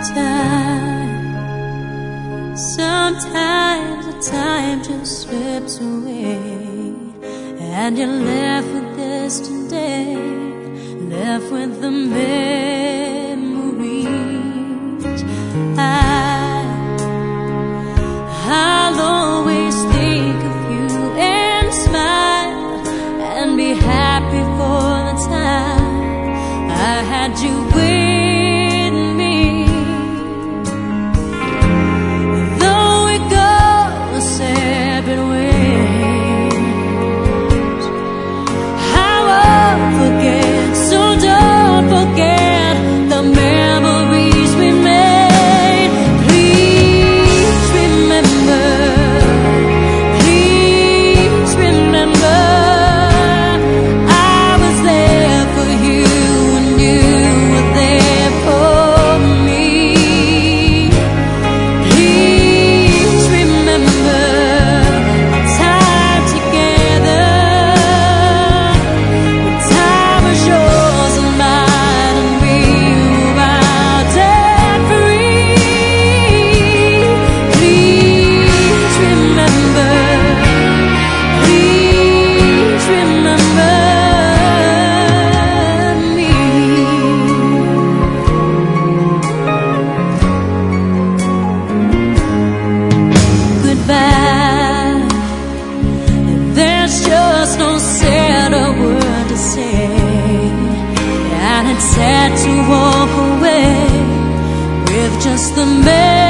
time. Sometimes the time just slips away, and you're left with yesterday, left with the memories. I'll always think of you and smile and be happy for the time I had you with me. Though we go separate ways, I won't forget, so don't forget the memories we made. Please remember, please remember, I was there for you and you were there for me. Please remember our time together, when time was yours and mine, and we were out debt free. Please remember, please remember me. Goodbye. There's just no sadder word to say, and it's sad to walk away with just the memory